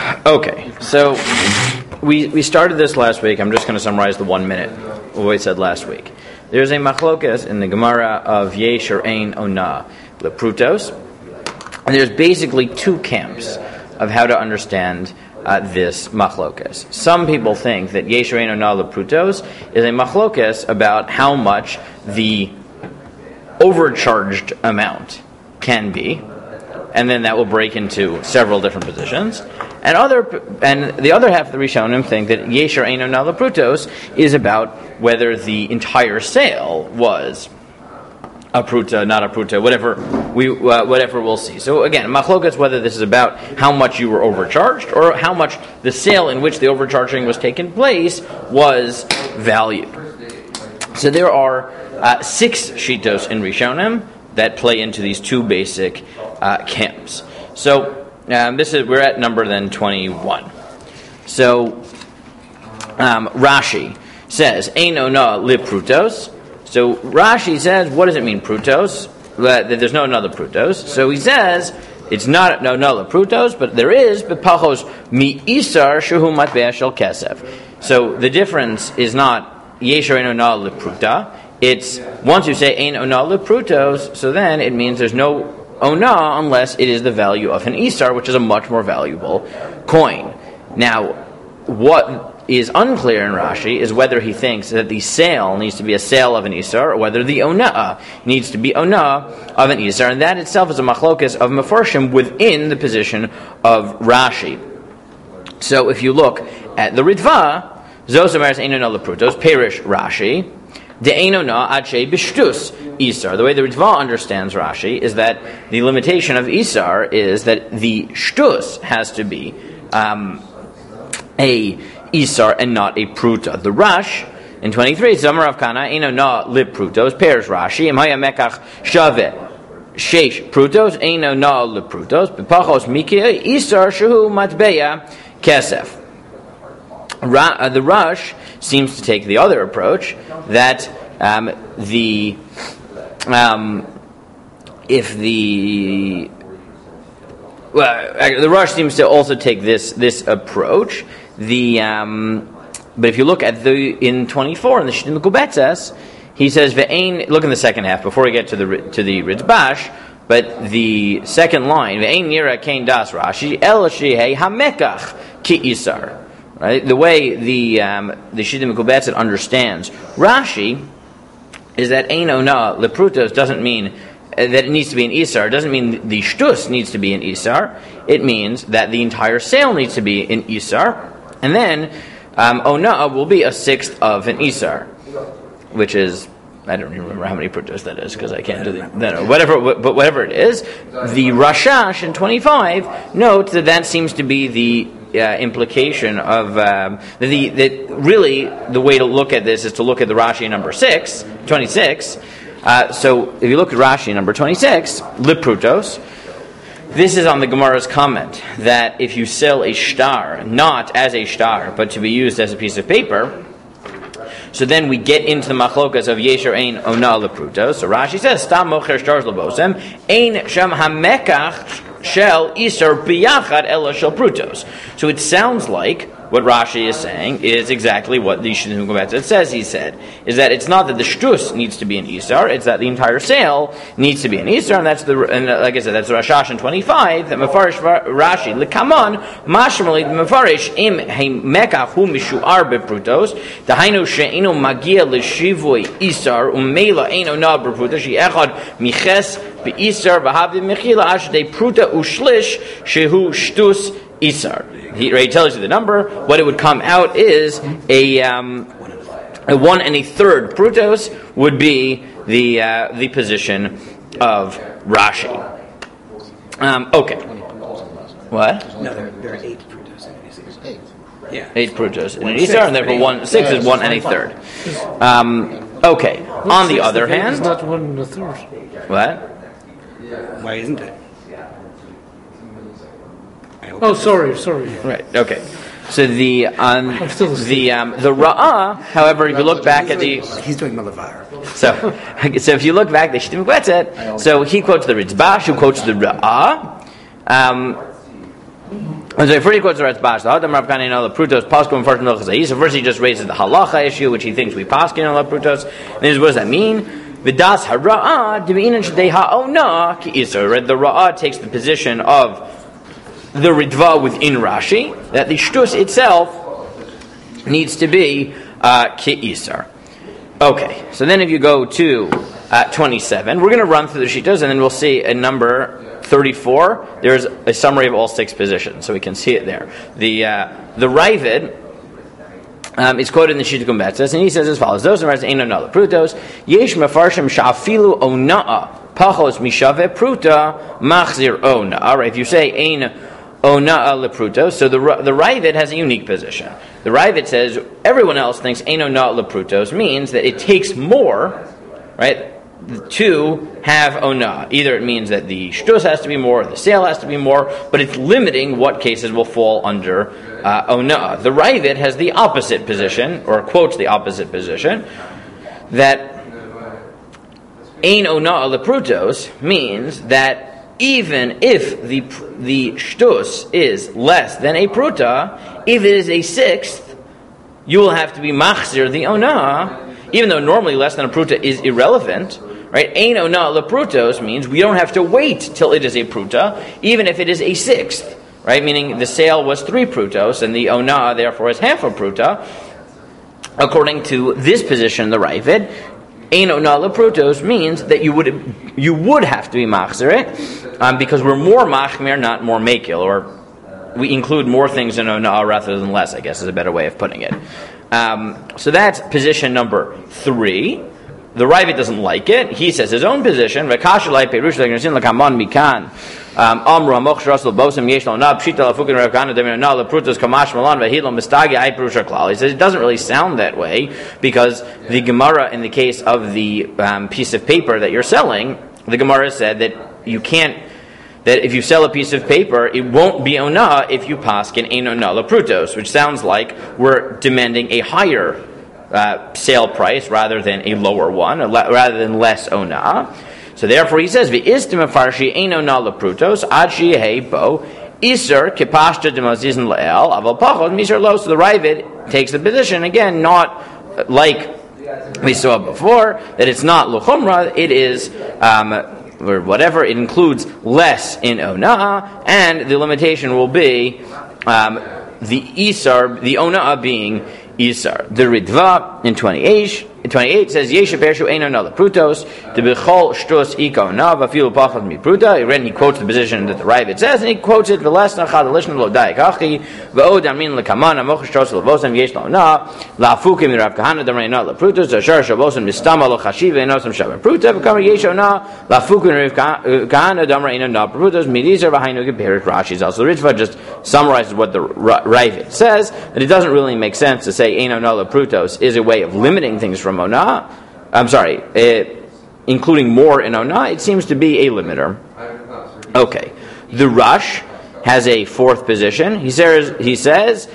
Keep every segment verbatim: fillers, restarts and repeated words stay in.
Okay, so we we started this last week. I'm just going to summarize the one minute what we said last week. There's a machlokas in the Gemara of yesh or ein ona leprutos, and there's basically two camps of how to understand uh, this machlokas. Some people think that yesh or ein ona leprutos is a machlokas about how much the overcharged amount can be, and then that will break into several different positions. And other and the other half of the Rishonim think that yesh or ein ona leprutos is about whether the entire sale was a pruta, not a pruta, whatever we uh, whatever we'll see. So again, machlokas whether this is about how much you were overcharged or how much the sale in which the overcharging was taking place was valued. So there are uh, six shitos in Rishonim that play into these two basic uh, camps. So um, this is we're at number then twenty-one. So um, Rashi says ein ona liprutos. So Rashi says, what does it mean prutos? That, that there's no another prutos. So he says it's not no no prutos, but there is bepachos mi isar shehu matbea shel kesef. So the difference is not yesh or ein ona lipruta. It's once you say ein ona leprutos, so then it means there's no ona unless it is the value of an isar, which is a much more valuable coin. Now, what is unclear in Rashi is whether he thinks that the sale needs to be a sale of an isar, or whether the ona needs to be ona of an isar, and that itself is a machlokas of mefarshim within the position of Rashi. So, if you look at the Ritva, zos omeres ein ona leprutos, perish Rashi. The einona ache bishtus isar. The way the Ritva understands Rashi is that the limitation of isar is that the shtus has to be um, a isar and not a pruta. The Rash in twenty-three, Zamar of Kana einona lip prutos pairs Rashi imaya mekach shave sheish prutos einona lip prutos bepachos mikia isar shehu matbeya kesef. Ra, uh, the Rush seems to take the other approach that um, the um, if the well, the Rush seems to also take this this approach. The um, but if you look at the in twenty-four in the Shittim Kubetzes, he says ve'ein. Look in the second half before we get to the to the Ritzbash. But the second line ve'ein nira kain das Rashi el shehei hamekach ki isar. Right? The way the um, the Shittim Kubetzet understands Rashi is that ein ona leprutos doesn't mean that it needs to be an isar. It doesn't mean the shtus needs to be an isar. It means that the entire sale needs to be an isar, and then um, ona will be a sixth of an isar, which is I don't even remember how many prutos that is because I can't do the no, whatever. But whatever it is, the Rashash in twenty-five notes that that seems to be the Uh, implication of um, the that really the way to look at this is to look at the Rashi number six, twenty-six. Uh, so if you look at Rashi number twenty-six, liprutos, this is on the Gemara's comment that if you sell a shtar not as a shtar but to be used as a piece of paper, so then we get into the machlokas of yesh or ein ona liprutos. So Rashi says stam mocher shtars lebosem ein sham hamekach shel isar biyachad ela shel prutos. So it sounds like what Rashi is saying is exactly what the Shittim Kubetzet says he said, is that it's not that the shtus needs to be an isar, it's that the entire sale needs to be an isar, and that's the and like I said, that's the Rashash in twenty-five that mefarish Rashi lekamon mashmali mefarish im mekach hu mishuar beprutos dahainu she'inu magia l'shivui isar umeila eino na beprutos she echad miches beisar v'havdi mechila ashdei pruta ushlish shehu shtus isar. He, right, he tells you the number. What it would come out is a, um, a one and a third prutos would be the uh, the position of Rashi. Um, okay. What? No, there, there are eight prutos in an Eight. Yeah. Eight prutos in an isar, and therefore one six is one and a third. Um, okay. On the other hand, it's not one and a third. What? Why isn't it? Oh, sorry, sorry. Right. Okay. So the um, the um, the Ra'ah, however, if you look back at the he's doing Malavar. So, so if you look back, the Shittim Kubetzet, so he quotes the Ritzbash, who quotes the Ra'ah. Um, And so first he quotes the Retz Bash. The Adam Rav Kana Ino Laprutos Paskum first Milchas. So first he just raises the halacha issue, which he thinks we paskin on Laprutos. And then what does that mean? V'das hara'ah d'me'inan sh'dei ha'ona ki iser. The ra'ah takes the position of the ritva within Rashi that the shtus itself needs to be uh, ki iser. Okay, so then if you go to uh, twenty-seven, we're going to run through the shittas, and then we'll see a number thirty-four. There's a summary of all six positions, so we can see it there. The uh, the Ravid um, is quoted in the Shita Kumbetzes, and he says as follows: "Those are ein onah leprutos. Yesh mefarshim sha'afilu onah pachos mishave pruta machzir onah." All right, if you say ein onah leprutos, so the the Ravid has a unique position. The Ravid says everyone else thinks ein onah leprutos means that it takes more, right, to have onah. Either it means that the shtus has to be more, or the sale has to be more, but it's limiting what cases will fall under uh, onah. The Ravid has the opposite position, or quotes the opposite position, that ein onah leprutos means that even if the the shtus is less than a pruta, if it is a sixth, you will have to be machzir the onah, even though normally less than a pruta is irrelevant. Right? Ein onah leprutos means we don't have to wait till it is a pruta, even if it is a sixth. Right? Meaning the sale was three prutos, and the onah therefore is half a pruta. According to this position, the Ravid, ein onah leprutos means that you would you would have to be machzir it, um, because we're more machmir, not more mekil, or we include more things in onah rather than less, I guess is a better way of putting it. Um, so that's position number three. The Ravid doesn't like it. He says his own position. He says it doesn't really sound that way because the Gemara, in the case of the um, piece of paper that you're selling, the Gemara said that you can't, that if you sell a piece of paper, it won't be onah if you paskin ein onah leprutos, which sounds like we're demanding a higher Uh, sale price rather than a lower one, le- rather than less onah. So therefore he says, "V'istim afarshi ein onah leprutos ad sheyeh bo iser kepashta demazizn le'el aval pachot miser lo." So the Ravid takes the position again, not like we saw before, that it's not luchumra, it is um, or whatever, it includes less in onah, and the limitation will be um, the isar, the onah being Isar. The Ritva in twenty-eight, in twenty-eight says Yesha Pershu Eino Nala Prutos, the Bechol Shtus Iko Nav, Afilu Pachot Mi Pruta. Again, he quotes the position that the Ravid says, and he quotes it Velesna Chad Lishna Lo Daik Achi, Veod Amin Lekamana, Moch Shtos Levosam Yesh Lo Na, La Fukim Rav Kahana Damrei Nala Prutos, Ashar Shavosam Mistama Lo Chashiva Enosam Shabbat Pruta, Vekama Yesho Na, La Fukim Rav Kahana Damrei Nala Prutos, Midizar Vahainu Gepirit Rashi's also. The Ritva just summarizes what the Ravid says, that it doesn't really make sense to say Eino Nala Prutos is a way of limiting things from onah. I'm sorry, it, including more in onah. It seems to be a limiter. Okay, the Rush has a fourth position. He says, he says,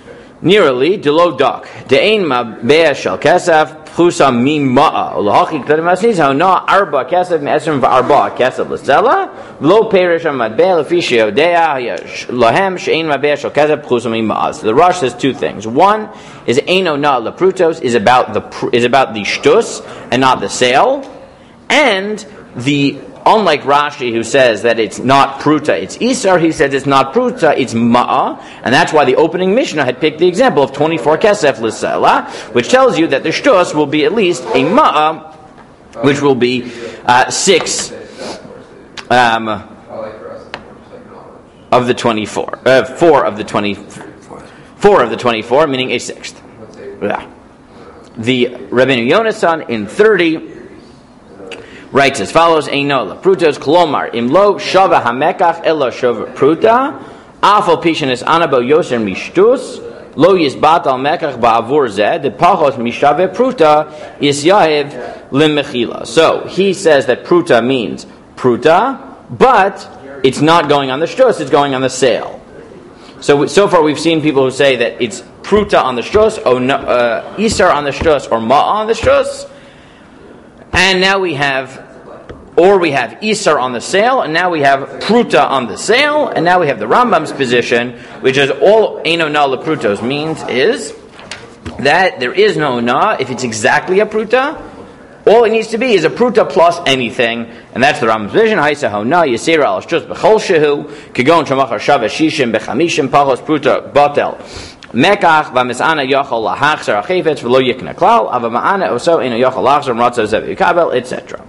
nearly delo dak de'ein mabea shel kesef pchusa mima'a ulahachi k'tadim asniz haonah arba kesef me'esrim v'arba kesef l'sela lo perish ha'madbea lefishi odea lahem she'ein mabea shel kesef pchusa mima'a. So the Rush says two things. One is ein onah leprutos is about the is about the shtus and not the sale, and the unlike Rashi, who says that it's not pruta, it's isar, he says it's not pruta, it's ma'a, and that's why the opening Mishnah had picked the example of twenty-four kesef l'sela, which tells you that the shtus will be at least a ma'a, which will be uh, six um, of the twenty-four, uh, four of the twenty, four of the twenty-four, meaning a sixth. Yeah. The Rabbeinu Yonasan in thirty writes as follows: Einola prutos kolomar imlo shava hamekach elo shava pruta afal pishanis anabo yoser mishtus lo yisbat al mekach ba'avur zeh de pachos mishave pruta yisyahev limechila. So he says that pruta means pruta, but it's not going on the shtus; it's going on the sale. So so far we've seen people who say that it's pruta on the shtus, or uh, isar on the shtus, or ma on the shtus. And now we have or we have Isar on the sale, and now we have Pruta on the sale, and now we have the Rambam's position, which is all Eino Na Leprutos means is that there is no Na if it's exactly a Pruta. All it needs to be is a Pruta plus anything, and that's the Rambam's vision. Haisa Hona Yisera al Shtus Bechol Shehu Kigon Shamachar Shava Shishim Bechamishim Pachos Pruta Batel Mekach Vamisana Yochol Lahachzer Achefetz V'lo Yikna Klal Ava Ma'ana Oso Eno Yochol Lahachzer Mratzo Zev Yikabel, et cetera.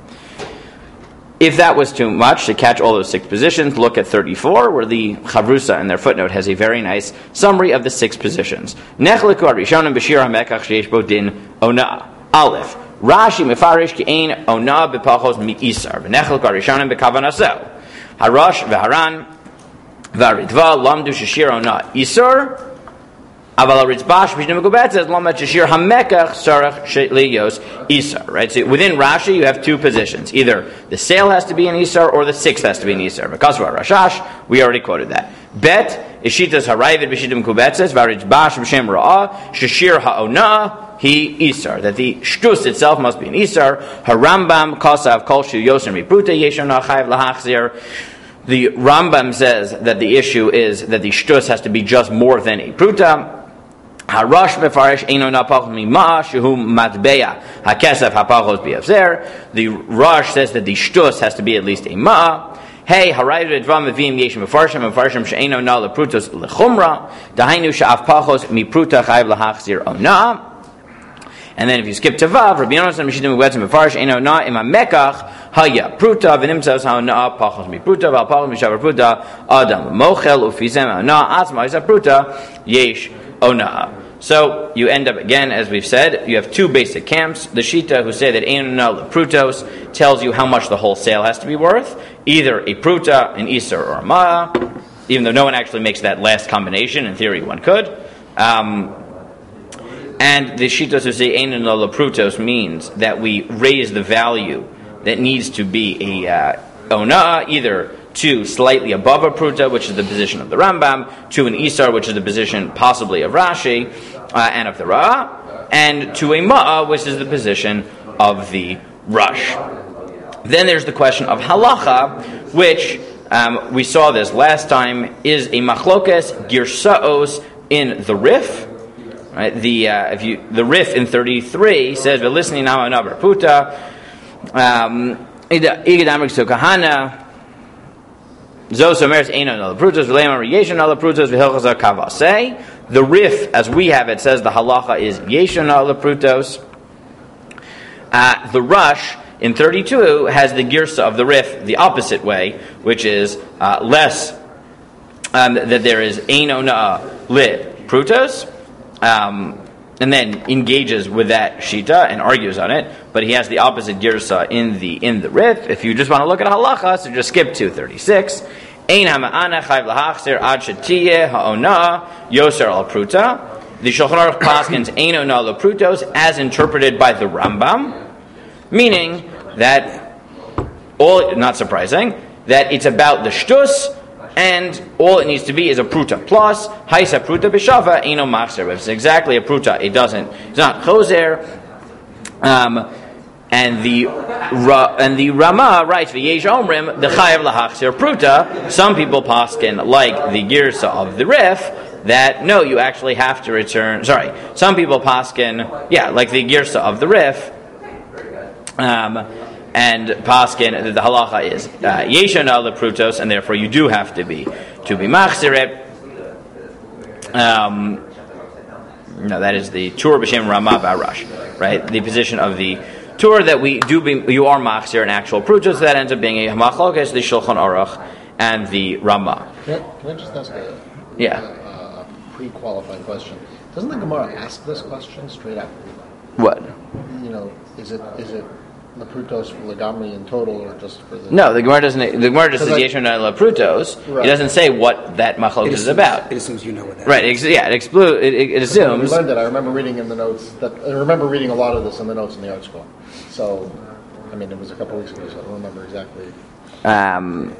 If that was too much to catch all those six positions, look at thirty-four, where the Chavrusa in their footnote has a very nice summary of the six positions. Nechliku Arishonim B'Shir HaMekach Sheish Bo Din Ona. Aleph. Rashi Mefarish Ki Ein Ona B'Pachos Mi'isar. V'nechliku Arishonim B'Kavanasel. Harash V'Haran V'Aritva Lamdu Sheshir Ona Isar. Aval Ritzbash B'Shnim Megubet says Lamet Sheshir HaMekach Sarach Sheliyos Isar. Right. So within Rashi you have two positions. Either the sale has to be an Isar or the sixth has to be an Isar. Because of our Rashash, we already quoted that. Bet Ishitas Harayvet B'Shnim Megubet says V'Ritzbash B'Shem Ra'ah Sheshir HaOna He Isar, that the shtus itself must be an Isar. Harambam Kosav Kolshu Yoser Mipruta Yeshona Chayav Lahachzir. The Rambam says that the issue is that the shtus has to be just more than a pruta. Harash Mefarish Eino Napach Mima Shehu Matbeya Hakesef Hapachos Biavzer. The Rosh says that the shtus has to be at least a ma. Hey, Harayv Dvam Mevim Yeshim Mefarshim Mefarshim She'eino Na Leprutos Lechumra Dahainu She'af Pachos Mipruta Chayav Lahachzir Ona. And then if you skip to Vav, Rabbi Yonasan Mishidim Uwetzim Mefarish Eino Na Ima Mekach Haya Pruta V'nimtzavs HaOna Pachos Mipruta V'al Pachos Mishavar Pruta Adam Mochel Ufizem Ona Atzma Isa Pruta Yesh Ona. So you end up again, as we've said, you have two basic camps. The Shita who say that Eino Na Leprutos tells you how much the whole sale has to be worth, either a Pruta, an Isar, or a Ma. Even though no one actually makes that last combination, in theory one could. Um, And the Shitos who say Eino Na Leprutos means that we raise the value that needs to be a uh, Ona, either to slightly above a Pruta, which is the position of the Rambam, to an Isar, which is the position possibly of Rashi uh, and of the Ra, and to a Ma'a, which is the position of the Rush. Then there's the question of Halacha, which um, we saw this last time, is a Machlokes Girsaos in the Rif. Right, the uh, if you the Rif in thirty-three says we're listening now another Puta Igadamek to Kahana Zosomeres Eino Na Leprutos V'Leimar Yeshon Na Leprutos V'Hilchazar Kavasei. The Rif, as we have it, says the halacha is Yeshon Na Leprutos. Uh, the Rush in thirty-two has the girsa of the Rif the opposite way, which is uh, less um, that there is Eino Na Leprutos. Um, and then engages with that shita and argues on it, but he has the opposite girsa in the in the Rif. If you just want to look at halacha, so just skip to thirty-six. Ein ha'ma'ana chayv lahachzir ad shetiyeh ha'ona yoser al pruta. The Shulchan Aruch paskins eino na leprutos as interpreted by the Rambam, meaning that all not surprising that it's about the shtus. And all it needs to be is a pruta plus. Haisa pruta b'shava eno machzer. If it's exactly a pruta, it doesn't. It's not choser. Um, and the Ra, and the Rama writes v'yesh omrim the chayav lahachzer pruta. Some people paskin like the girsa of the Rif that no, you actually have to return. Sorry, some people paskin yeah, like the girsa of the Rif. Um, And paskin that the halacha is yeshon na leprutos, and therefore you do have to be to be machziret. Um, no, that is the Tur b'shem Ramah Barash, right? The position of the Tur that we do be you are machzir an actual prutos. That ends up being a machlokes the Shulchan Aruch and the Ramah. Can I, can I just ask a yeah a, a pre-qualifying question? Doesn't the Gemara ask this question straight out? What? You know, is it is it Leprutos for Legamri in total, or just for the... No, the Gemara doesn't. The Gemara just says Yeshon Na Leprutos. Right. It doesn't say what that machlokes is about. It assumes you know what that right, is. ex- yeah, it, explu- it, it, it assumes... When we learned it, I remember reading in the notes, that I remember reading a lot of this in the notes in the art school. So, I mean, it was a couple of weeks ago, so I don't remember exactly. Um,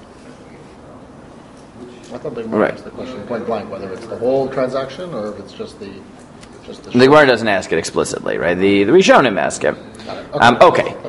I thought the Gemara right. asked the question point blank, whether it's the whole transaction, or if it's just the... Just the, the Gemara doesn't ask it explicitly, right? The, the Rishonim ask it. Okay. Um, okay.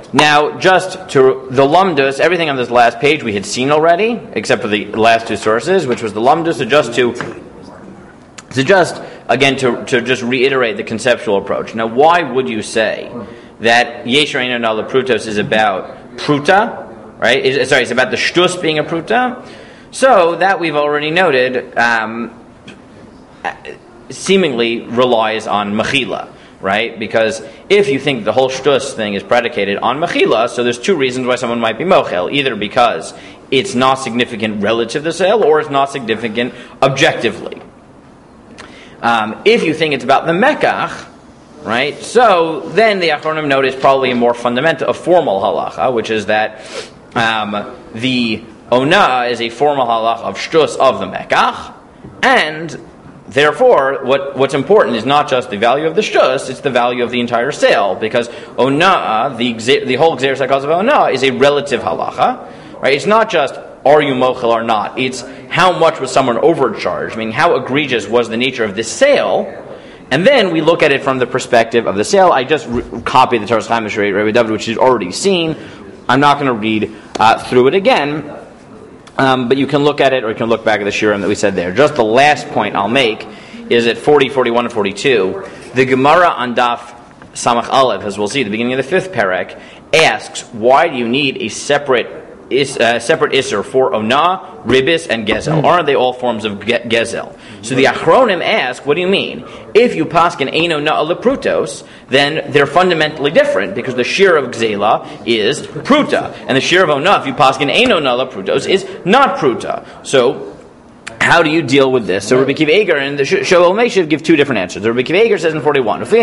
Now, just to the lumdus, everything on this last page we had seen already, except for the last two sources, which was the lumdus. So just to, to just again to, to just reiterate the conceptual approach. Now, why would you say that Yesher Ein Ona Leprutos is about pruta, right? Is, sorry, it's about the shtus being a pruta. So that we've already noted, um, seemingly relies on mechila. Right? Because if you think the whole shtus thing is predicated on mechila, so there's two reasons why someone might be mochel. Either because it's not significant relative to the sale, or it's not significant objectively. Um, if you think it's about the mekach, right? So then the Achronim note is probably a more fundamental, a formal halacha, which is that um, the ona is a formal halacha of shtus of the mekach, and therefore, what, what's important is not just the value of the shtus, it's the value of the entire sale, because ona'ah, the, the whole gzeres hakaz of ona'ah, is a relative halacha, right? It's not just, are you mochel or not? It's how much was someone overcharged, I mean, how egregious was the nature of this sale, and then we look at it from the perspective of the sale. I just re- copied the Toras Chaim Mishrei Rebbe David, which you've already seen. I'm not going to read uh, through it again. Um, but you can look at it, or you can look back at the shiurim that we said there. Just the last point I'll make is at forty, forty-one, and forty-two. The Gemara on Daf Samach Aleph, as we'll see at the beginning of the fifth perek, asks, why do you need a separate is, uh, separate isser for Ona, Ribis, and Gezel? Aren't they all forms of ge- Gezel? So the Achronim ask, what do you mean? If you paskin ein Ona leprutos, then they're fundamentally different, because the shir of Gzela is pruta, and the shir of Ona, if you paskin ein Ona leprutos, is not pruta. So how do you deal with this? So Rabbi Akiva Eiger and the Shaul Meishiv give two different answers. Rabbi Akiva Eiger says in forty-one, I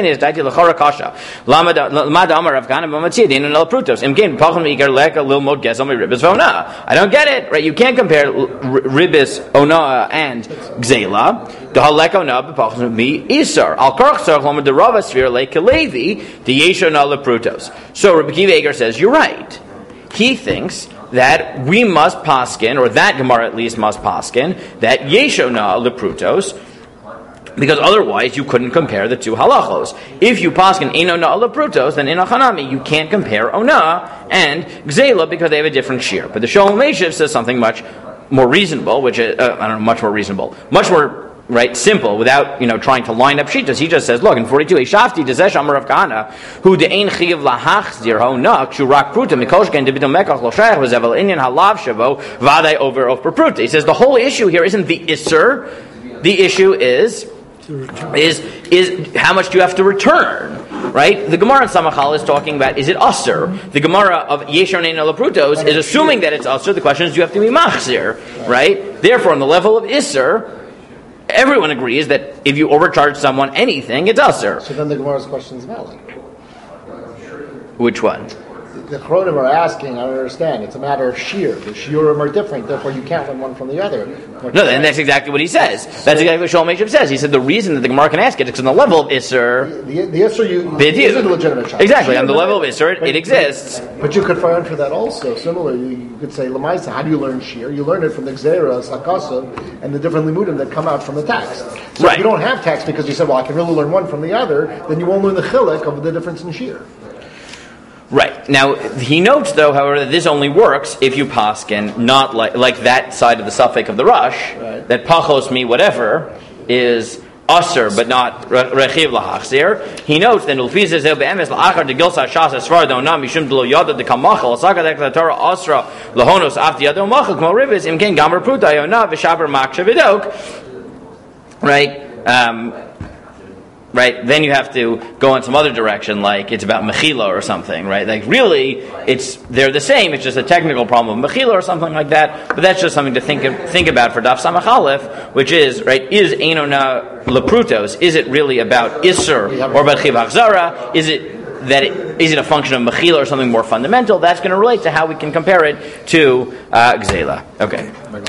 don't get it, right? You can't compare Ribis, Ona, and Gzela. The Halek Ona b'pachon mi Isar. Al Karach Sarach Lama the Rava Sphere Lake Kalevi the Yesher Na Leprutos. So Rabbi Akiva Eiger says you're right. He thinks that we must paskin, or that Gemara at least must paskin, that Yeshona leprutos, because otherwise you couldn't compare the two halachos. If you paskin Einona leprutos, then in Achanami you can't compare Ona and Gzela because they have a different shear. But the Shalom Meishiv says something much more reasonable, which is, uh, I don't know, much more reasonable, much more right, simple, without, you know, trying to line up shitas. He just says, look, in forty-two, Eshafti dezesh amar Rav Kahana, who de'ein chiv lahachzir ho nak shurak pruta mikoshken debitum mekach lo shayach v'zevel inyan halav shavo v'adai over of per pruta. He says the whole issue here isn't the isser. The issue is is is how much do you have to return? Right? The Gemara in Samachal is talking about, is it Asr? The Gemara of Yesher Ein Ona Leprutos is assuming that it's Asr. The question is, do you have to be Machzir? Right? Therefore, on the level of Isser, everyone agrees that if you overcharge someone anything, it's Asr. So then the Gemara's question is valid. Which one? The Chronim are asking, I don't understand, it's a matter of shear. The shiurim are different, therefore you can't learn one from the other. No, and that's exactly what he says. That's exactly what Shalom Meishiv says. He said the reason that the Gemara can ask it is on the level of Isser. The, the, the Isser you, is a legitimate child. Exactly, on the level of Isser, it, it exists. But you could find for that also. Similarly, you could say, Lamaisa, how do you learn shear? You learn it from the Gzera, Sakasav, and the different limudim that come out from the text. So right. If you don't have text because you said, well, I can really learn one from the other, then you won't learn the chilek of the difference in shear. Right. Now, he notes, though, however, that this only works if you paskin, not like like that side of the suffix of the rush, right. That pachos mi whatever is usher, but not rechiv lahachzir. He notes that ulfiz ezel be'emes la'achar de gilsa shas esvar donam mishum delo yada de kamachal asaka dek la Torah asra lahonos afti yado machal kmo ribis imken gamer pruta yona v'shaber maksha vidok. Right. Um, Right, then you have to go in some other direction, like it's about mechila or something, right? Like really, it's they're the same. It's just a technical problem of mechila or something like that. But that's just something to think think about for Daf Samach Aleph, which is right. Is Einona leprutos? Is it really about isser or about chiv achzara? Is it that it, is it a function of mechila or something more fundamental? That's going to relate to how we can compare it to uh, gzela. Okay.